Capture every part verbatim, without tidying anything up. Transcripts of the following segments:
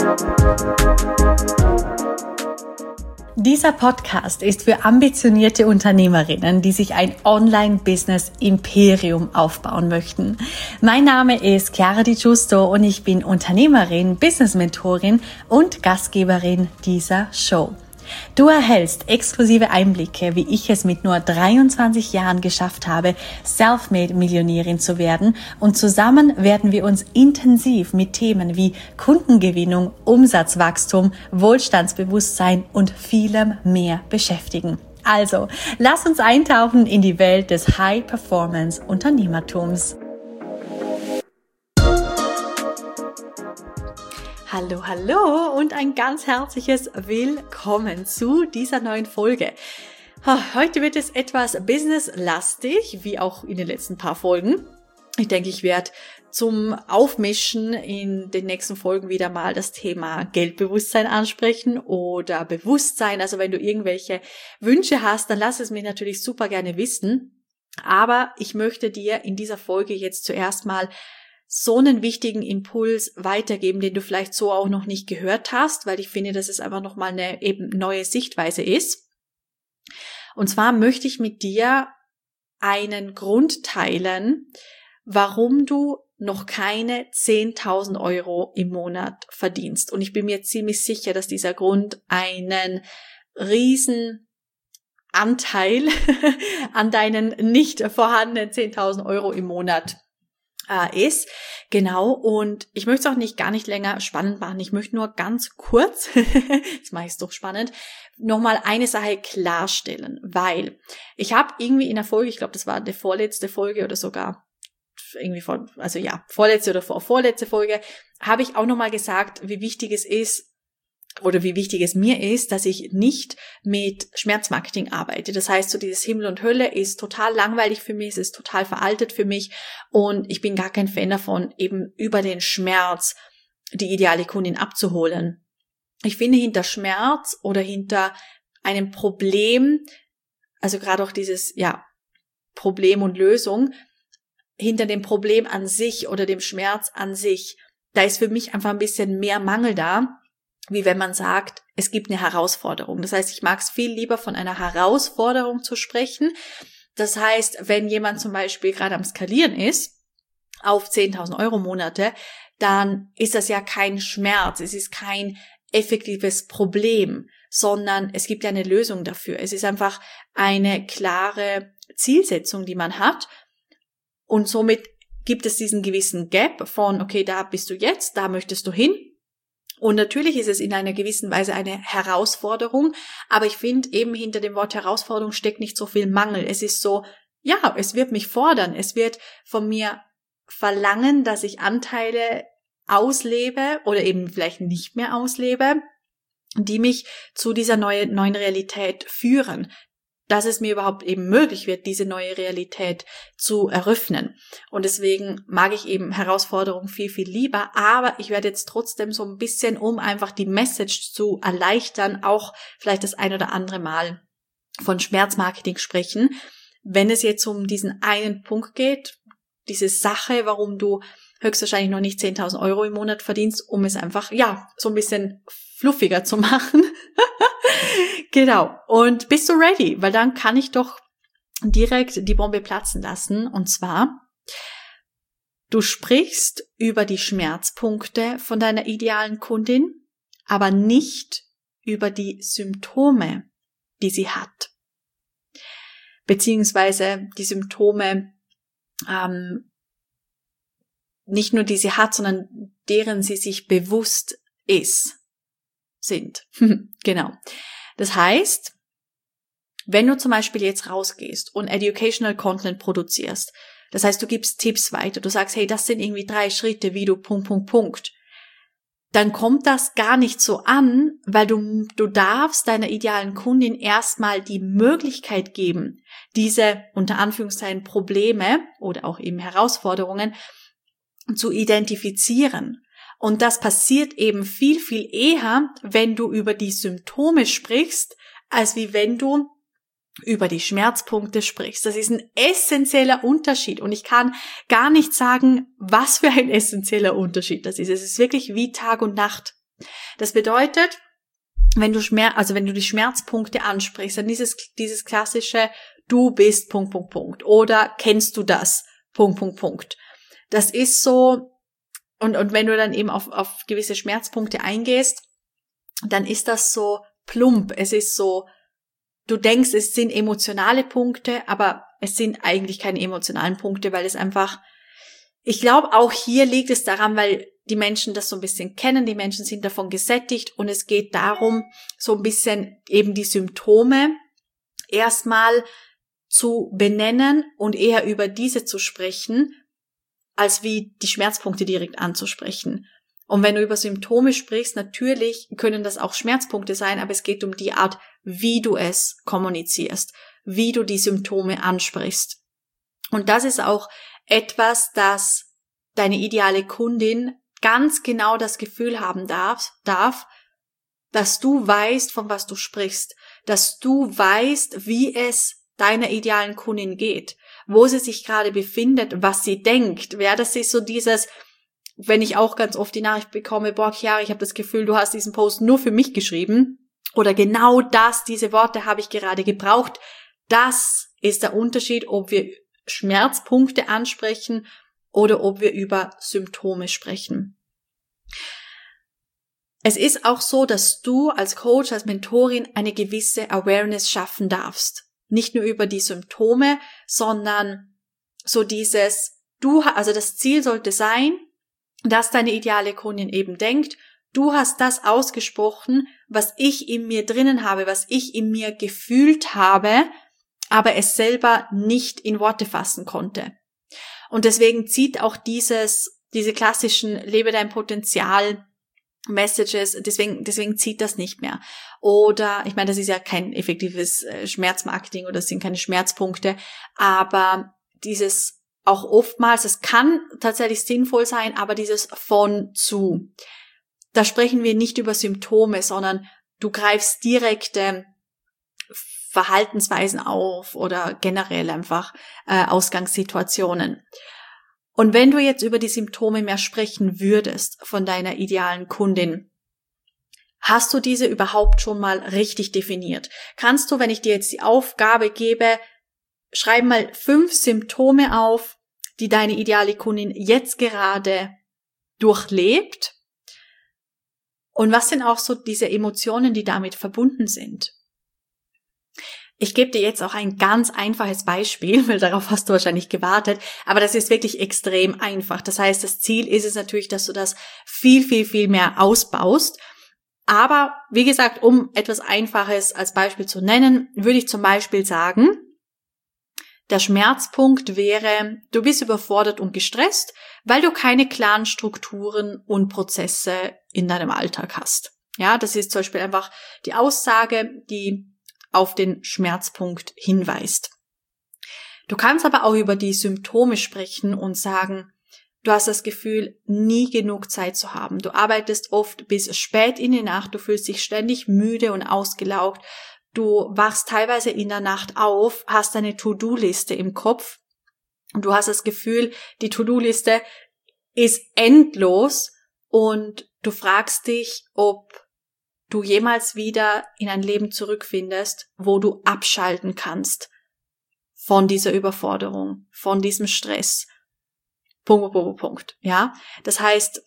Dieser Podcast ist für ambitionierte Unternehmerinnen, die sich ein Online-Business-Imperium aufbauen möchten. Mein Name ist Chiara Di Giusto und ich bin Unternehmerin, Business-Mentorin und Gastgeberin dieser Show. Du erhältst exklusive Einblicke, wie ich es mit nur dreiundzwanzig Jahren geschafft habe, Selfmade-Millionärin zu werden, und zusammen werden wir uns intensiv mit Themen wie Kundengewinnung, Umsatzwachstum, Wohlstandsbewusstsein und vielem mehr beschäftigen. Also, lass uns eintauchen in die Welt des High-Performance-Unternehmertums. Hallo, hallo und ein ganz herzliches Willkommen zu dieser neuen Folge. Heute wird es etwas businesslastig, wie auch in den letzten paar Folgen. Ich denke, ich werde zum Aufmischen in den nächsten Folgen wieder mal das Thema Geldbewusstsein ansprechen oder Bewusstsein. Also wenn du irgendwelche Wünsche hast, dann lass es mich natürlich super gerne wissen. Aber ich möchte dir in dieser Folge jetzt zuerst mal so einen wichtigen Impuls weitergeben, den du vielleicht so auch noch nicht gehört hast, weil ich finde, dass es einfach nochmal eine eben neue Sichtweise ist. Und zwar möchte ich mit dir einen Grund teilen, warum du noch keine zehntausend Euro im Monat verdienst. Und ich bin mir ziemlich sicher, dass dieser Grund einen riesen Anteil an deinen nicht vorhandenen zehntausend Euro im Monat ist. Genau, und ich möchte es auch nicht gar nicht länger spannend machen. Ich möchte nur ganz kurz, jetzt mache ich es doch spannend, nochmal eine Sache klarstellen, weil ich habe irgendwie in der Folge, ich glaube, das war die vorletzte Folge oder sogar irgendwie vor, also ja, vorletzte oder vor, vorletzte Folge, habe ich auch nochmal gesagt, wie wichtig es ist, oder wie wichtig es mir ist, dass ich nicht mit Schmerzmarketing arbeite. Das heißt, so dieses Himmel und Hölle ist total langweilig für mich, es ist total veraltet für mich und ich bin gar kein Fan davon, eben über den Schmerz die ideale Kundin abzuholen. Ich finde, hinter Schmerz oder hinter einem Problem, also gerade auch dieses, ja, Problem und Lösung, hinter dem Problem an sich oder dem Schmerz an sich, da ist für mich einfach ein bisschen mehr Mangel da, wie wenn man sagt, es gibt eine Herausforderung. Das heißt, ich mag es viel lieber, von einer Herausforderung zu sprechen. Das heißt, wenn jemand zum Beispiel gerade am Skalieren ist, auf zehntausend Euro Monate, dann ist das ja kein Schmerz, es ist kein effektives Problem, sondern es gibt ja eine Lösung dafür. Es ist einfach eine klare Zielsetzung, die man hat, und somit gibt es diesen gewissen Gap von, okay, da bist du jetzt, da möchtest du hin. Und natürlich ist es in einer gewissen Weise eine Herausforderung, aber ich finde eben hinter dem Wort Herausforderung steckt nicht so viel Mangel. Es ist so, ja, es wird mich fordern, es wird von mir verlangen, dass ich Anteile auslebe oder eben vielleicht nicht mehr auslebe, die mich zu dieser neue, neuen Realität führen. Dass es mir überhaupt eben möglich wird, diese neue Realität zu eröffnen. Und deswegen mag ich eben Herausforderungen viel, viel lieber. Aber ich werde jetzt trotzdem so ein bisschen, um einfach die Message zu erleichtern, auch vielleicht das ein oder andere Mal von Schmerzmarketing sprechen. Wenn es jetzt um diesen einen Punkt geht, diese Sache, warum du höchstwahrscheinlich noch nicht zehntausend Euro im Monat verdienst, um es einfach, ja, so ein bisschen fluffiger zu machen. Genau. Und bist du ready? Weil dann kann ich doch direkt die Bombe platzen lassen. Und zwar, du sprichst über die Schmerzpunkte von deiner idealen Kundin, aber nicht über die Symptome, die sie hat. Beziehungsweise die Symptome, ähm, nicht nur die sie hat, sondern deren sie sich bewusst ist, sind. Genau. Das heißt, wenn du zum Beispiel jetzt rausgehst und Educational Content produzierst, das heißt, du gibst Tipps weiter, du sagst, hey, das sind irgendwie drei Schritte, wie du Punkt, Punkt, Punkt, dann kommt das gar nicht so an, weil du, du darfst deiner idealen Kundin erstmal die Möglichkeit geben, diese unter Anführungszeichen Probleme oder auch eben Herausforderungen zu identifizieren. Und das passiert eben viel, viel eher, wenn du über die Symptome sprichst, als wie wenn du über die Schmerzpunkte sprichst. Das ist ein essentieller Unterschied und ich kann gar nicht sagen, was für ein essentieller Unterschied das ist. Es ist wirklich wie Tag und Nacht. Das bedeutet, wenn du Schmerz, also wenn du die Schmerzpunkte ansprichst, dann dieses, dieses klassische, du bist Punkt, Punkt, Punkt, oder kennst du das, Punkt, Punkt, Punkt. Das ist so, und, und wenn du dann eben auf, auf gewisse Schmerzpunkte eingehst, dann ist das so plump, es ist so, du denkst, es sind emotionale Punkte, aber es sind eigentlich keine emotionalen Punkte, weil es einfach, ich glaube, auch hier liegt es daran, weil die Menschen das so ein bisschen kennen, die Menschen sind davon gesättigt und es geht darum, so ein bisschen eben die Symptome erstmal zu benennen und eher über diese zu sprechen, als wie die Schmerzpunkte direkt anzusprechen. Und wenn du über Symptome sprichst, natürlich können das auch Schmerzpunkte sein, aber es geht um die Art, wie du es kommunizierst, wie du die Symptome ansprichst. Und das ist auch etwas, das deine ideale Kundin ganz genau das Gefühl haben darf, darf, dass du weißt, von was du sprichst, dass du weißt, wie es deiner idealen Kundin geht, wo sie sich gerade befindet, was sie denkt. Ja, das ist so dieses, wenn ich auch ganz oft die Nachricht bekomme, boah, Chiara, ich habe das Gefühl, du hast diesen Post nur für mich geschrieben oder genau das, diese Worte habe ich gerade gebraucht. Das ist der Unterschied, ob wir Schmerzpunkte ansprechen oder ob wir über Symptome sprechen. Es ist auch so, dass du als Coach, als Mentorin eine gewisse Awareness schaffen darfst. Nicht nur über die Symptome, sondern so dieses, du, also das Ziel sollte sein, dass deine ideale Kundin eben denkt, du hast das ausgesprochen, was ich in mir drinnen habe, was ich in mir gefühlt habe, aber es selber nicht in Worte fassen konnte. Und deswegen zieht auch dieses, diese klassischen Lebe dein Potenzial Messages, deswegen, deswegen zieht das nicht mehr. Oder, ich meine, das ist ja kein effektives Schmerzmarketing oder das sind keine Schmerzpunkte, aber dieses auch oftmals, es kann tatsächlich sinnvoll sein, aber dieses von zu. Da sprechen wir nicht über Symptome, sondern du greifst direkte Verhaltensweisen auf oder generell einfach äh, Ausgangssituationen. Und wenn du jetzt über die Symptome mehr sprechen würdest von deiner idealen Kundin, hast du diese überhaupt schon mal richtig definiert? Kannst du, wenn ich dir jetzt die Aufgabe gebe, schreib mal fünf Symptome auf, die deine ideale Kundin jetzt gerade durchlebt? Und was sind auch so diese Emotionen, die damit verbunden sind? Ich gebe dir jetzt auch ein ganz einfaches Beispiel, weil darauf hast du wahrscheinlich gewartet, aber das ist wirklich extrem einfach. Das heißt, das Ziel ist es natürlich, dass du das viel, viel, viel mehr ausbaust. Aber wie gesagt, um etwas Einfaches als Beispiel zu nennen, würde ich zum Beispiel sagen, der Schmerzpunkt wäre, du bist überfordert und gestresst, weil du keine klaren Strukturen und Prozesse in deinem Alltag hast. Ja, das ist zum Beispiel einfach die Aussage, die auf den Schmerzpunkt hinweist. Du kannst aber auch über die Symptome sprechen und sagen, du hast das Gefühl, nie genug Zeit zu haben. Du arbeitest oft bis spät in die Nacht, du fühlst dich ständig müde und ausgelaugt. Du wachst teilweise in der Nacht auf, hast eine To-Do-Liste im Kopf und du hast das Gefühl, die To-Do-Liste ist endlos und du fragst dich, ob du jemals wieder in ein Leben zurückfindest, wo du abschalten kannst von dieser Überforderung, von diesem Stress. Punkt, Punkt, Punkt. Ja, das heißt,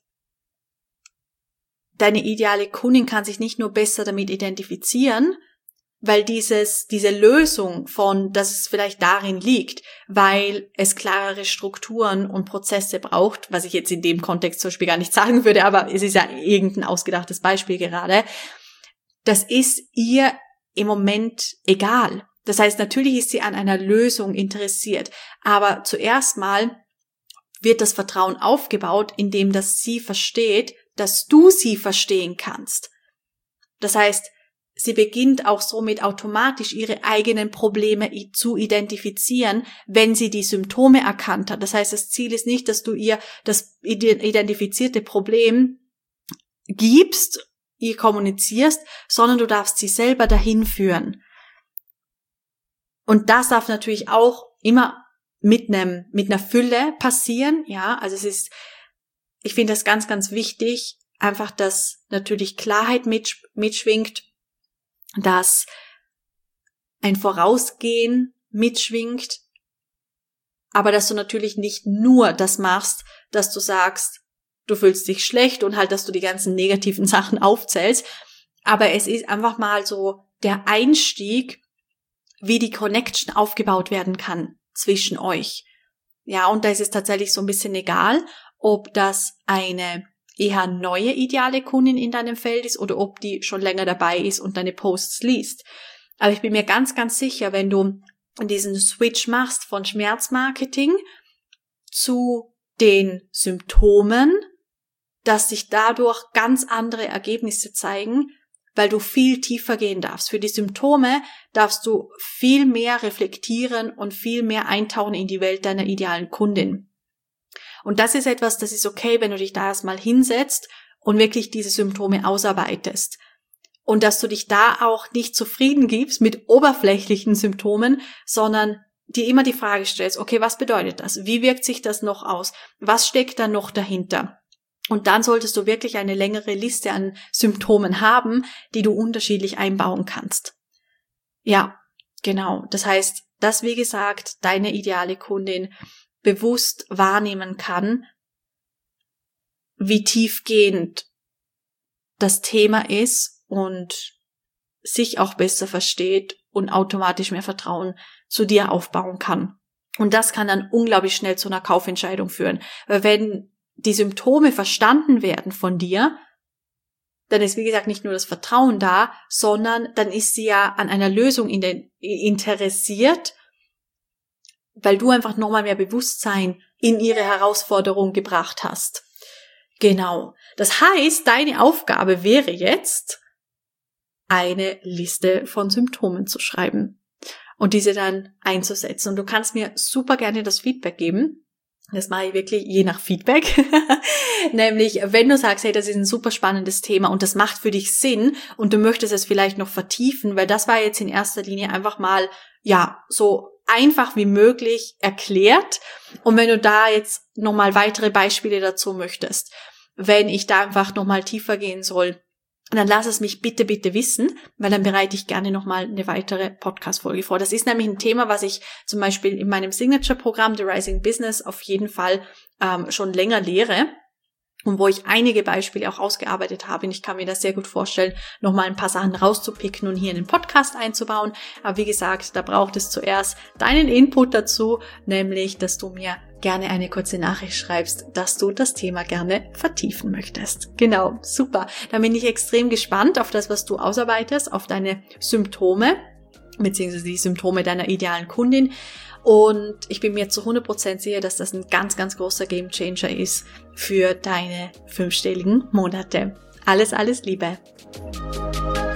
deine ideale Kundin kann sich nicht nur besser damit identifizieren, weil dieses, diese Lösung von, dass es vielleicht darin liegt, weil es klarere Strukturen und Prozesse braucht, was ich jetzt in dem Kontext zum Beispiel gar nicht sagen würde, aber es ist ja irgendein ausgedachtes Beispiel gerade, das ist ihr im Moment egal. Das heißt, natürlich ist sie an einer Lösung interessiert, aber zuerst mal wird das Vertrauen aufgebaut, indem dass sie versteht, dass du sie verstehen kannst. Das heißt, sie beginnt auch somit automatisch ihre eigenen Probleme zu identifizieren, wenn sie die Symptome erkannt hat. Das heißt, das Ziel ist nicht, dass du ihr das identifizierte Problem gibst, ihr kommunizierst, sondern du darfst sie selber dahin führen. Und das darf natürlich auch immer mit einem, mit einer Fülle passieren, ja. Also es ist, ich finde das ganz, ganz wichtig, einfach, dass natürlich Klarheit mitsch- mitschwingt, dass ein Vorausgehen mitschwingt, aber dass du natürlich nicht nur das machst, dass du sagst, du fühlst dich schlecht und halt, dass du die ganzen negativen Sachen aufzählst, aber es ist einfach mal so der Einstieg, wie die Connection aufgebaut werden kann zwischen euch. Ja, und da ist es tatsächlich so ein bisschen egal, ob das eine eher neue ideale Kundin in deinem Feld ist oder ob die schon länger dabei ist und deine Posts liest. Aber ich bin mir ganz, ganz sicher, wenn du diesen Switch machst von Schmerzmarketing zu den Symptomen, dass sich dadurch ganz andere Ergebnisse zeigen, weil du viel tiefer gehen darfst. Für die Symptome darfst du viel mehr reflektieren und viel mehr eintauchen in die Welt deiner idealen Kundin. Und das ist etwas, das ist okay, wenn du dich da erstmal hinsetzt und wirklich diese Symptome ausarbeitest. Und dass du dich da auch nicht zufrieden gibst mit oberflächlichen Symptomen, sondern dir immer die Frage stellst, okay, was bedeutet das? Wie wirkt sich das noch aus? Was steckt da noch dahinter? Und dann solltest du wirklich eine längere Liste an Symptomen haben, die du unterschiedlich einbauen kannst. Ja, genau. Das heißt, dass, wie gesagt, deine ideale Kundin bewusst wahrnehmen kann, wie tiefgehend das Thema ist und sich auch besser versteht und automatisch mehr Vertrauen zu dir aufbauen kann. Und das kann dann unglaublich schnell zu einer Kaufentscheidung führen. Weil wenn die Symptome verstanden werden von dir, dann ist, wie gesagt, nicht nur das Vertrauen da, sondern dann ist sie ja an einer Lösung in den, interessiert, weil du einfach nochmal mehr Bewusstsein in ihre Herausforderung gebracht hast. Genau. Das heißt, deine Aufgabe wäre jetzt, eine Liste von Symptomen zu schreiben und diese dann einzusetzen. Und du kannst mir super gerne das Feedback geben. Das mache ich wirklich je nach Feedback. Nämlich, wenn du sagst, hey, das ist ein super spannendes Thema und das macht für dich Sinn und du möchtest es vielleicht noch vertiefen, weil das war jetzt in erster Linie einfach mal, ja, so einfach wie möglich erklärt. Und wenn du da jetzt nochmal weitere Beispiele dazu möchtest, wenn ich da einfach nochmal tiefer gehen soll, dann lass es mich bitte, bitte wissen, weil dann bereite ich gerne nochmal eine weitere Podcast-Folge vor. Das ist nämlich ein Thema, was ich zum Beispiel in meinem Signature-Programm The Rising Business auf jeden Fall ähm, schon länger lehre und wo ich einige Beispiele auch ausgearbeitet habe. Und ich kann mir das sehr gut vorstellen, nochmal ein paar Sachen rauszupicken und hier in den Podcast einzubauen. Aber wie gesagt, da braucht es zuerst deinen Input dazu, nämlich, dass du mir gerne eine kurze Nachricht schreibst, dass du das Thema gerne vertiefen möchtest. Genau, super. Da bin ich extrem gespannt auf das, was du ausarbeitest, auf deine Symptome, beziehungsweise die Symptome deiner idealen Kundin. Und ich bin mir zu hundert Prozent sicher, dass das ein ganz, ganz großer Gamechanger ist für deine fünfstelligen Monate. Alles, alles Liebe.